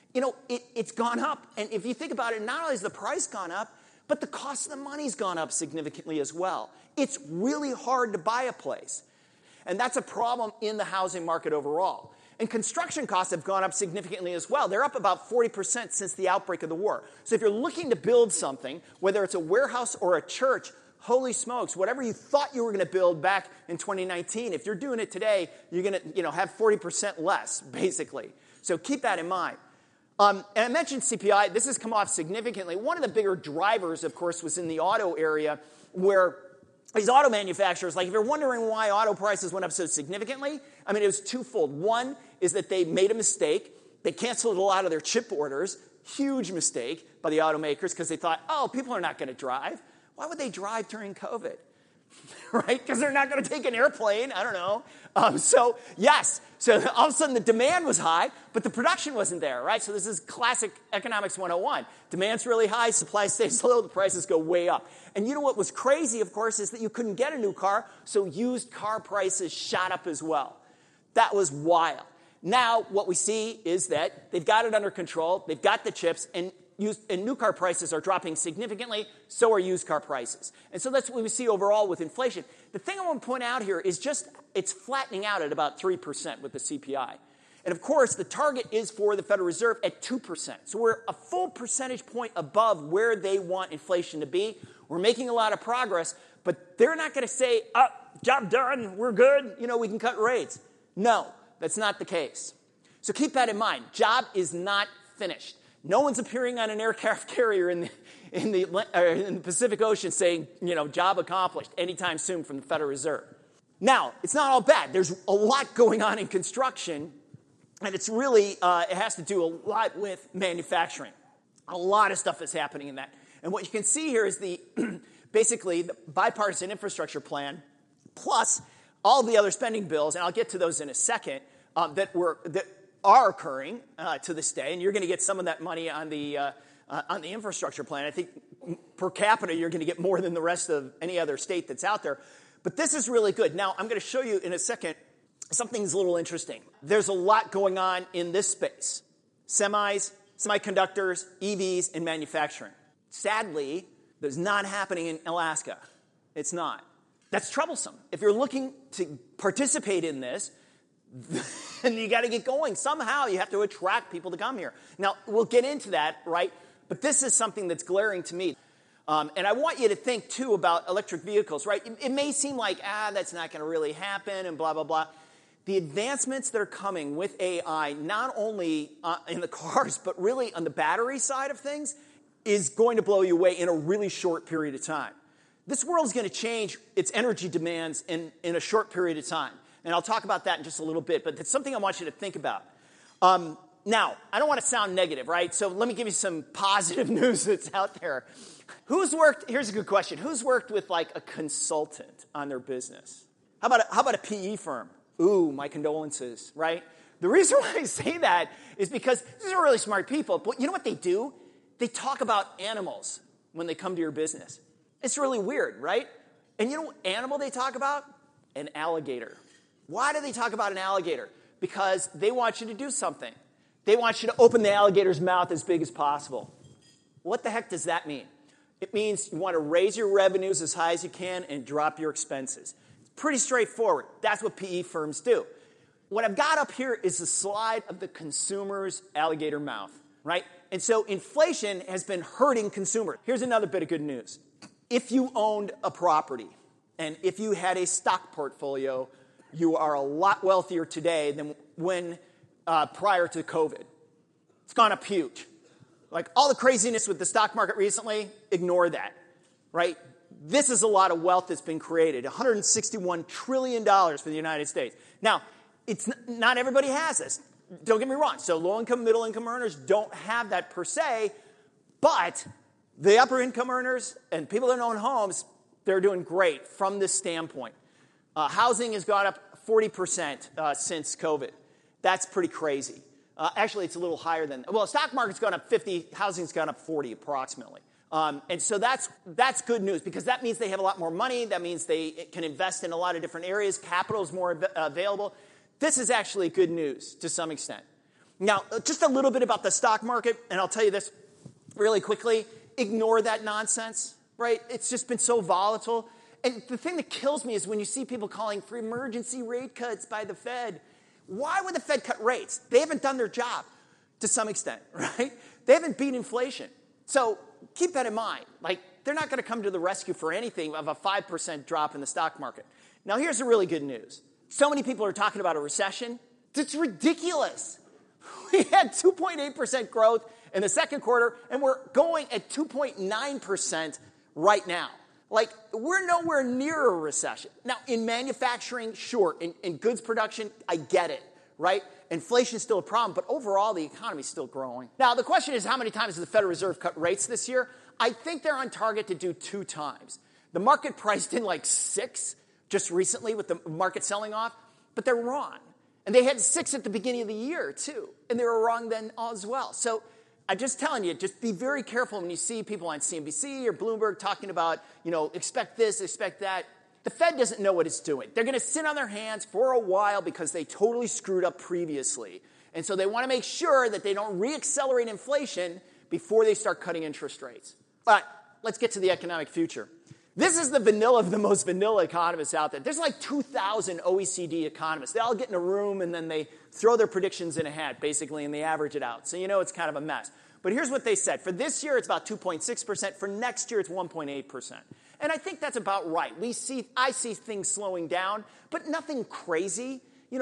it's gone up. And if you think about it, not only has the price gone up, but the cost of the money's gone up significantly as well. It's really hard to buy a place. And that's a problem in the housing market overall. And construction costs have gone up significantly as well. They're up about 40% since the outbreak of the war. So if you're looking to build something, whether it's a warehouse or a church, holy smokes, whatever you thought you were going to build back in 2019, if you're doing it today, you're going to have 40% less, basically. So keep that in mind. And I mentioned CPI. This has come off significantly. One of the bigger drivers, of course, was in the auto area, where these auto manufacturers, like if you're wondering why auto prices went up so significantly, I mean, it was twofold. One is that they made a mistake. They canceled a lot of their chip orders. Huge mistake by the automakers because they thought, people are not going to drive. Why would they drive during COVID? Right? Because they're not going to take an airplane. I don't know. So all of a sudden the demand was high, but the production wasn't there, right? So this is classic economics 101. Demand's really high, supply stays low, the prices go way up. And you know what was crazy, of course, is that you couldn't get a new car, so used car prices shot up as well. That was wild. Now what we see is that they've got it under control, they've got the chips, and new car prices are dropping significantly, so are used car prices. And so that's what we see overall with inflation. The thing I want to point out here is just it's flattening out at about 3% with the CPI. And of course, the target is for the Federal Reserve at 2%. So we're a full percentage point above where they want inflation to be. We're making a lot of progress, but they're not going to say, job done, we're good, we can cut rates. No, that's not the case. So keep that in mind. Job is not finished. No one's appearing on an aircraft carrier in the Pacific Ocean saying, job accomplished anytime soon from the Federal Reserve. Now, it's not all bad. There's a lot going on in construction, and it's really, it has to do a lot with manufacturing. A lot of stuff is happening in that. And what you can see here is basically the bipartisan infrastructure plan, plus all the other spending bills, and I'll get to those in a second, that are occurring to this day, and you're going to get some of that money on the infrastructure plan. I think per capita you're going to get more than the rest of any other state that's out there. But this is really good. Now, I'm going to show you in a second something that's a little interesting. There's a lot going on in this space. Semis, semiconductors, EVs, and manufacturing. Sadly, there's not happening in Alaska. It's not. That's troublesome. If you're looking to participate in this, and you got to get going. Somehow you have to attract people to come here. Now, we'll get into that, right? But this is something that's glaring to me. And I want you to think, too, about electric vehicles, right? It may seem like, that's not going to really happen and blah, blah, blah. The advancements that are coming with AI, not only in the cars, but really on the battery side of things, is going to blow you away in a really short period of time. This world is going to change its energy demands in a short period of time. And I'll talk about that in just a little bit, but it's something I want you to think about. Now, I don't want to sound negative, right? So let me give you some positive news that's out there. Here's a good question. Who's worked with like a consultant on their business? How about a PE firm? Ooh, my condolences, right? The reason why I say that is because these are really smart people, but you know what they do? They talk about animals when they come to your business. It's really weird, right? And you know what animal they talk about? An alligator. Why do they talk about an alligator? Because they want you to do something. They want you to open the alligator's mouth as big as possible. What the heck does that mean? It means you want to raise your revenues as high as you can and drop your expenses. It's pretty straightforward. That's what PE firms do. What I've got up here is a slide of the consumer's alligator mouth, right? And so inflation has been hurting consumers. Here's another bit of good news. If you owned a property and if you had a stock portfolio, you are a lot wealthier today than when prior to COVID. It's gone up huge. Like all the craziness with the stock market recently, ignore that, right? This is a lot of wealth that's been created, $161 trillion for the United States. Now, it's not everybody has this. Don't get me wrong. So low-income, middle-income earners don't have that per se, but the upper-income earners and people that own homes, they're doing great from this standpoint. Housing has gone up 40% since COVID. That's pretty crazy. Actually, it's a little higher than, well, stock market's gone up 50, housing's gone up 40 approximately. And so that's good news because that means they have a lot more money. That means they can invest in a lot of different areas. Capital is more available. This is actually good news to some extent. Now, just a little bit about the stock market, and I'll tell you this really quickly. Ignore that nonsense, right? It's just been so volatile. And the thing that kills me is when you see people calling for emergency rate cuts by the Fed. Why would the Fed cut rates? They haven't done their job to some extent, right? They haven't beat inflation. So keep that in mind. Like, they're not going to come to the rescue for anything of a 5% drop in the stock market. Now, here's the really good news. So many people are talking about a recession. It's ridiculous. We had 2.8% growth in the second quarter, and we're going at 2.9% right now. Like, we're nowhere near a recession. Now, in manufacturing, sure. In goods production, I get it, right? Inflation's still a problem, but overall, the economy's still growing. Now, the question is, how many times does the Federal Reserve cut rates this year? I think they're on target to do 2 times. The market priced in like 6 just recently with the market selling off, but they're wrong. And they had 6 at the beginning of the year, too, and they were wrong then as well. So I'm just telling you, just be very careful when you see people on CNBC or Bloomberg talking about, expect this, expect that. The Fed doesn't know what it's doing. They're going to sit on their hands for a while because they totally screwed up previously. And so they want to make sure that they don't reaccelerate inflation before they start cutting interest rates. But let's get to the economic future. This is the vanilla of the most vanilla economists out there. There's like 2,000 OECD economists. They all get in a room and then they throw their predictions in a hat, basically, and they average it out. So it's kind of a mess. But here's what they said. For this year, it's about 2.6%. For next year, it's 1.8%. And I think that's about right. I see things slowing down, but nothing crazy.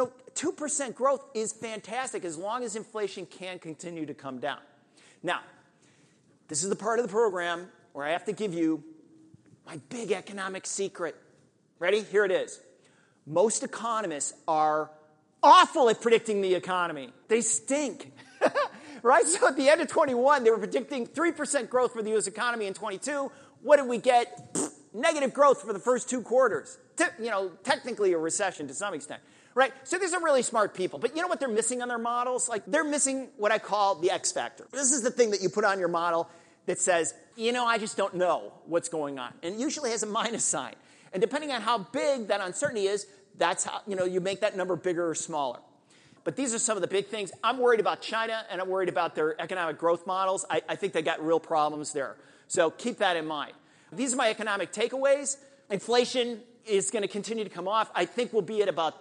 2% growth is fantastic as long as inflation can continue to come down. Now, this is the part of the program where I have to give you my big economic secret. Ready? Here it is. Most economists are awful at predicting the economy. They stink. Right? So at the end of 21, they were predicting 3% growth for the U.S. economy in 22. What did we get? Negative growth for the first 2 quarters. Technically a recession to some extent. Right? So these are really smart people. But you know what they're missing on their models? Like, they're missing what I call the X factor. This is the thing that you put on your model that says, I just don't know what's going on. And it usually has a minus sign. And depending on how big that uncertainty is, that's how, you make that number bigger or smaller. But these are some of the big things. I'm worried about China, and I'm worried about their economic growth models. I think they got real problems there. So keep that in mind. These are my economic takeaways. Inflation is going to continue to come off. I think we'll be at about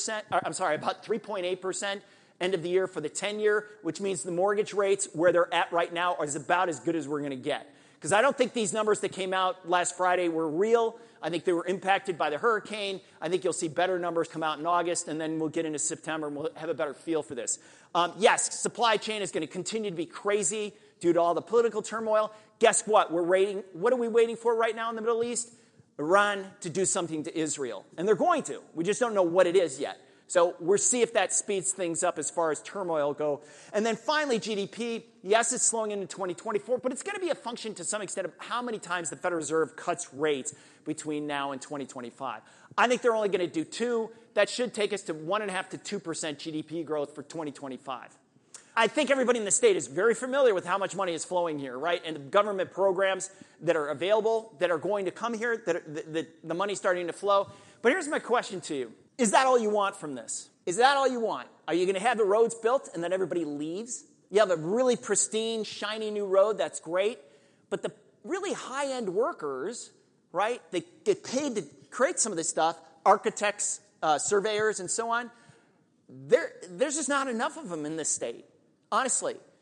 3.8% end of the year for the 10-year, which means the mortgage rates where they're at right now is about as good as we're going to get. Because I don't think these numbers that came out last Friday were real. I think they were impacted by the hurricane. I think you'll see better numbers come out in August, and then we'll get into September, and we'll have a better feel for this. Yes, supply chain is going to continue to be crazy due to all the political turmoil. Guess what? What are we waiting for right now in the Middle East? Iran to do something to Israel. And they're going to. We just don't know what it is yet. So we'll see if that speeds things up as far as turmoil go. And then finally, GDP. Yes, it's slowing into 2024, but it's going to be a function to some extent of how many times the Federal Reserve cuts rates between now and 2025. I think they're only going to do 2. That should take us to 1.5% to 2% GDP growth for 2025. I think everybody in the state is very familiar with how much money is flowing here, right? And the government programs that are available, that are going to come here, the money's starting to flow. But here's my question to you. Is that all you want from this? Is that all you want? Are you going to have the roads built and then everybody leaves? You have a really pristine, shiny new road. That's great. But the really high-end workers, right, they get paid to create some of this stuff, architects, surveyors, and so on. There's just not enough of them in this state. Honestly,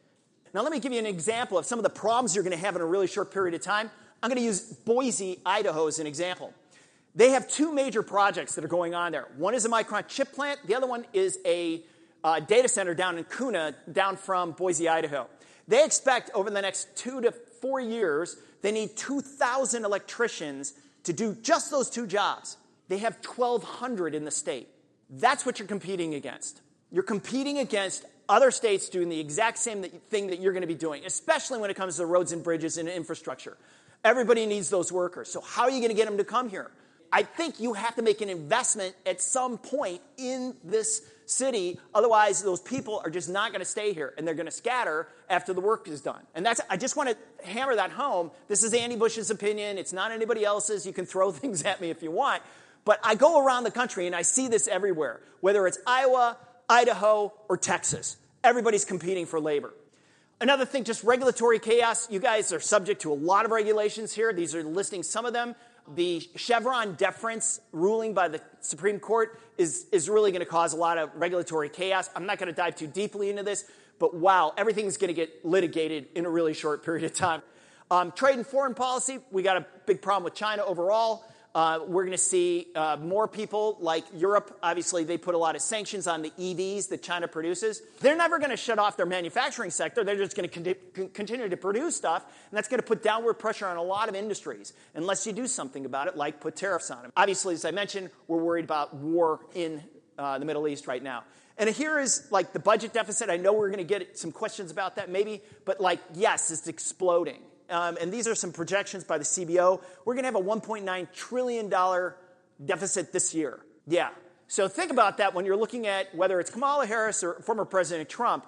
Now, let me give you an example of some of the problems you're going to have in a really short period of time. I'm going to use Boise, Idaho as an example. They have two major projects that are going on there. One is a Micron chip plant. The other one is a data center down in Kuna, down from Boise, Idaho. They expect over the next 2 to 4 years, they need 2,000 electricians to do just those two jobs. They have 1,200 in the state. That's what you're competing against. You're competing against other states doing the exact same thing that you're going to be doing, especially when it comes to roads and bridges and infrastructure. Everybody needs those workers. So how are you going to get them to come here? I think you have to make an investment at some point in this city. Otherwise, those people are just not going to stay here, and they're going to scatter after the work is done. And I just want to hammer that home. This is Andy Bush's opinion. It's not anybody else's. You can throw things at me if you want. But I go around the country, and I see this everywhere, whether it's Iowa, Idaho, or Texas. Everybody's competing for labor. Another thing, just regulatory chaos. You guys are subject to a lot of regulations here. These are listing some of them. The Chevron deference ruling by the Supreme Court is really going to cause a lot of regulatory chaos. I'm not going to dive too deeply into this, but wow, everything's going to get litigated in a really short period of time. Trade and foreign policy, we got a big problem with China overall. We're going to see more people like Europe. Obviously, they put a lot of sanctions on the EVs that China produces. They're never going to shut off their manufacturing sector. They're just going to continue to produce stuff, and that's going to put downward pressure on a lot of industries unless you do something about it, like put tariffs on them. Obviously, as I mentioned, we're worried about war in the Middle East right now. And here is like the budget deficit. I know we're going to get some questions about that maybe, but yes, it's exploding. And these are some projections by the CBO. We're going to have a $1.9 trillion deficit this year. Yeah. So think about that when you're looking at whether it's Kamala Harris or former President Trump.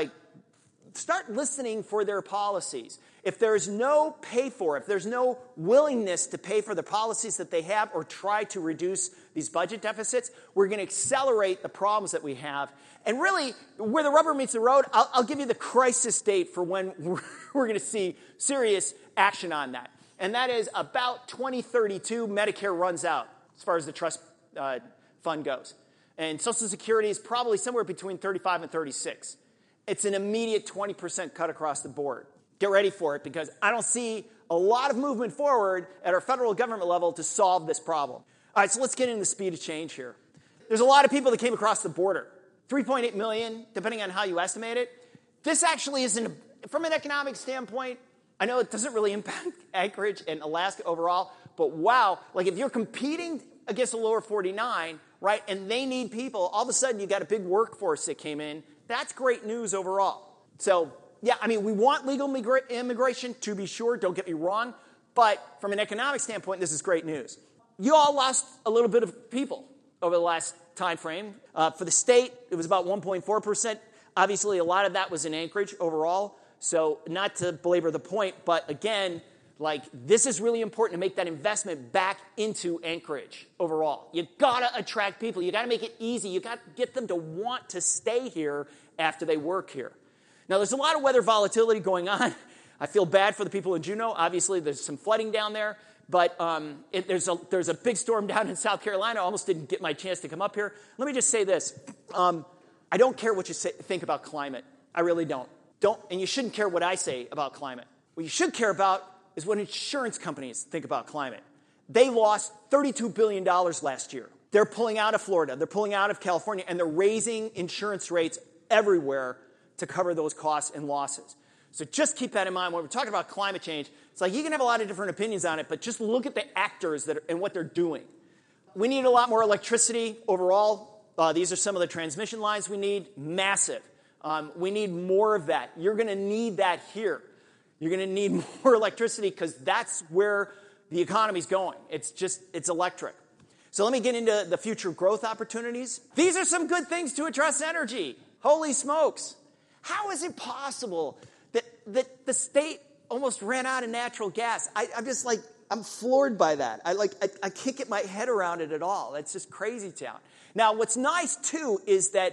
Start listening for their policies. If there's no if there's no willingness to pay for the policies that they have or try to reduce these budget deficits, we're going to accelerate the problems that we have. And really, where the rubber meets the road, I'll give you the crisis date for when we're going to see serious action on that. And that is about 2032, Medicare runs out as far as the trust fund goes. And Social Security is probably somewhere between 35 and 36. It's an immediate 20% cut across the board. Get ready for it, because I don't see a lot of movement forward at our federal government level to solve this problem. All right, so let's get into the speed of change here. There's a lot of people that came across the border. 3.8 million, depending on how you estimate it. This actually isn't, from an economic standpoint, I know it doesn't really impact Anchorage and Alaska overall, but wow, if you're competing against the lower 49, right, and they need people, all of a sudden you got a big workforce that came in. That's great news overall. So, yeah, we want legal immigration, to be sure, don't get me wrong, but from an economic standpoint, this is great news. You all lost a little bit of people over the last time frame. For the state, it was about 1.4%. Obviously, a lot of that was in Anchorage overall. So not to belabor the point, but again, this is really important to make that investment back into Anchorage overall. You got to attract people. You got to make it easy. You got to get them to want to stay here after they work here. Now, there's a lot of weather volatility going on. I feel bad for the people in Juneau. Obviously, there's some flooding down there. But there's a big storm down in South Carolina. I almost didn't get my chance to come up here. Let me just say this. I don't care what you think about climate. I really don't. And you shouldn't care what I say about climate. What you should care about is what insurance companies think about climate. They lost $32 billion last year. They're pulling out of Florida. They're pulling out of California. And they're raising insurance rates everywhere to cover those costs and losses. So just keep that in mind. When we're talking about climate change, it's you can have a lot of different opinions on it, but just look at the actors and what they're doing. We need a lot more electricity overall. These are some of the transmission lines we need. Massive. We need more of that. You're going to need that here. You're going to need more electricity because that's where the economy's going. It's electric. So let me get into the future growth opportunities. These are some good things to address energy. Holy smokes. How is it possible that the state almost ran out of natural gas? I'm just I'm floored by that. I can't get my head around it at all. It's just crazy town. Now, what's nice, too, is that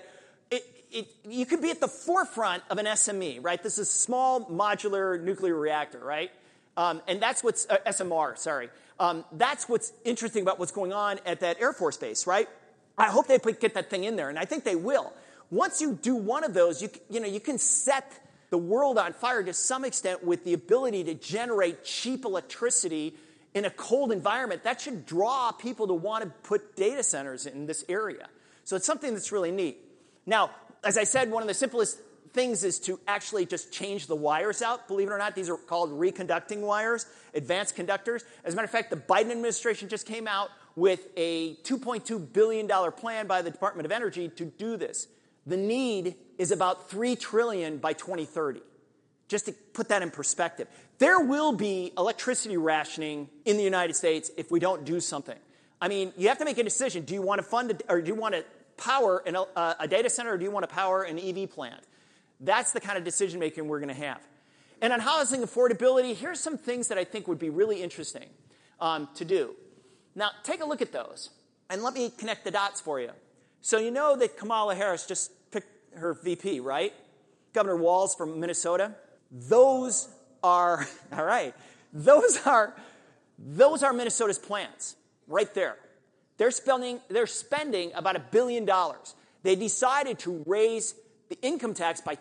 you could be at the forefront of an SME, right? This is small modular nuclear reactor, right? And that's what's, SMR, sorry. That's what's interesting about what's going on at that Air Force base, right? I hope they get that thing in there, and I think they will. Once you do one of those, you can set the world on fire to some extent with the ability to generate cheap electricity in a cold environment. That should draw people to want to put data centers in this area. So it's something that's really neat. Now, as I said, one of the simplest things is to actually just change the wires out. Believe it or not, these are called reconducting wires, advanced conductors. As a matter of fact, the Biden administration just came out with a $2.2 billion plan by the Department of Energy to do this. The need is about $3 trillion by 2030. Just to put that in perspective. There will be electricity rationing in the United States if we don't do something. I mean, you have to make a decision. Do you want to fund it, or do you want to power a data center, or do you want to power an EV plant? That's the kind of decision-making we're going to have. And on housing affordability, here's some things that I think would be really interesting to do. Now, take a look at those, and let me connect the dots for you. So you know that Kamala Harris just picked her VP, right? Governor Walz from Minnesota. Those are, all right, those are Minnesota's plans right there. They're spending about $1 billion. They decided to raise the income tax by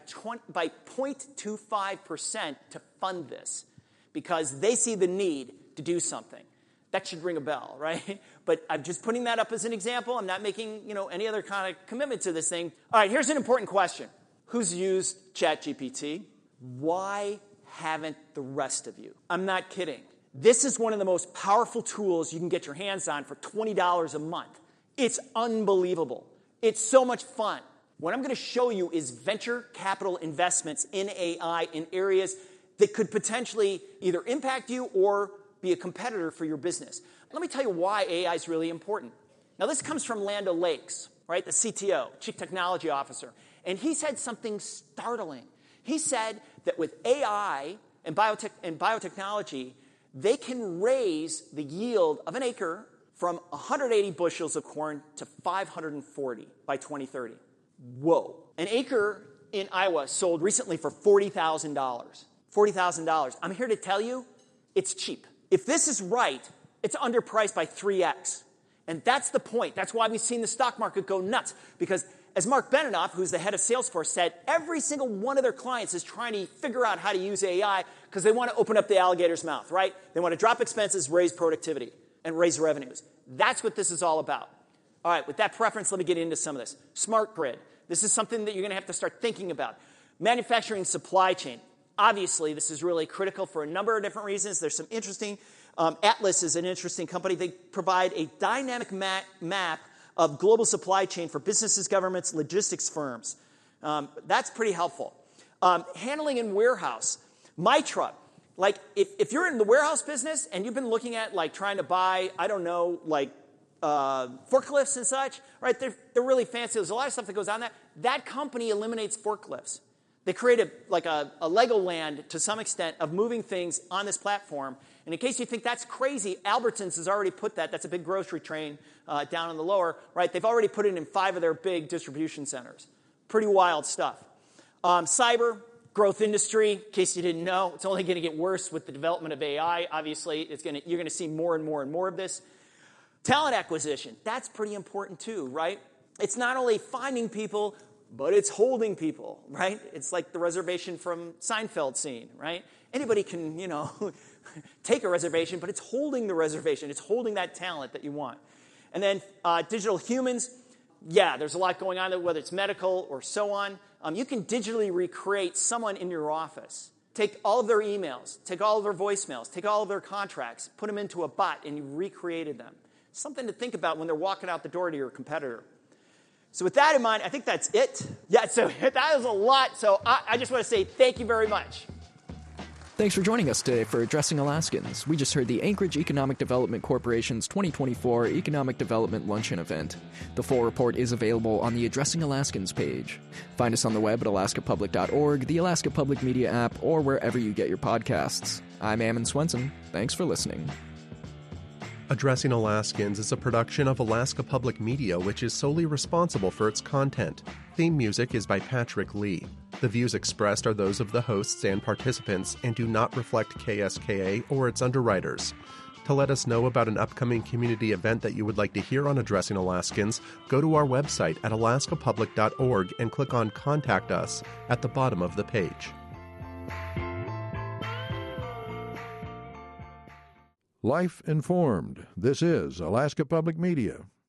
0.25% to fund this because they see the need to do something. That should ring a bell, right? But I'm just putting that up as an example. I'm not making, any other kind of commitment to this thing. All right, here's an important question. Who's used ChatGPT? Why haven't the rest of you? I'm not kidding. This is one of the most powerful tools you can get your hands on for $20 a month. It's unbelievable. It's so much fun. What I'm going to show you is venture capital investments in AI in areas that could potentially either impact you or be a competitor for your business. Let me tell you why AI is really important. Now, this comes from Land O'Lakes, right? The CTO, Chief Technology Officer. And he said something startling. He said that with AI and biotechnology, they can raise the yield of an acre from 180 bushels of corn to 540 by 2030. Whoa. An acre in Iowa sold recently for $40,000. $40,000. I'm here to tell you, it's cheap. If this is right, it's underpriced by 3x. And that's the point. That's why we've seen the stock market go nuts. Because as Mark Benioff, who's the head of Salesforce, said, every single one of their clients is trying to figure out how to use AI because they want to open up the alligator's mouth, right? They want to drop expenses, raise productivity, and raise revenues. That's what this is all about. All right, with that preference, let me get into some of this. Smart grid. This is something that you're going to have to start thinking about. Manufacturing supply chain. Obviously, this is really critical for a number of different reasons. There's some interesting. Atlas is an interesting company. They provide a dynamic map of global supply chain for businesses, governments, logistics firms. That's pretty helpful. Handling in warehouse. MyTruck. Like, if you're in the warehouse business and you've been looking at, trying to buy, forklifts and such, right? They're really fancy. There's a lot of stuff that goes on that. That company eliminates forklifts. They create a Legoland, to some extent, of moving things on this platform. And in case you think that's crazy, Albertsons has already put that. That's a big grocery train down in the lower, right? They've already put it in 5 of their big distribution centers. Pretty wild stuff. Cyber, growth industry. In case you didn't know, it's only going to get worse with the development of AI. Obviously, you're going to see more and more and more of this. Talent acquisition. That's pretty important too, right? It's not only finding people, but it's holding people, right? It's like the reservation from Seinfeld scene, right? Anybody can, take a reservation, but it's holding the reservation. It's holding that talent that you want. And then digital humans. Yeah, there's a lot going on, whether it's medical or so on. You can digitally recreate someone in your office. Take all of their emails, take all of their voicemails, take all of their contracts, put them into a bot, and you recreated them. Something to think about when they're walking out the door to your competitor. So with that in mind, I think that's it. Yeah, so that was a lot. So I just want to say thank you very much. Thanks for joining us today for Addressing Alaskans. We just heard the Anchorage Economic Development Corporation's 2024 Economic Development Luncheon event. The full report is available on the Addressing Alaskans page. Find us on the web at alaskapublic.org, the Alaska Public Media app, or wherever you get your podcasts. I'm Ammon Swenson. Thanks for listening. Addressing Alaskans is a production of Alaska Public Media, which is solely responsible for its content. Theme music is by Patrick Lee. The views expressed are those of the hosts and participants and do not reflect KSKA or its underwriters. To let us know about an upcoming community event that you would like to hear on Addressing Alaskans, go to our website at alaskapublic.org and click on Contact Us at the bottom of the page. Life informed. This is Alaska Public Media.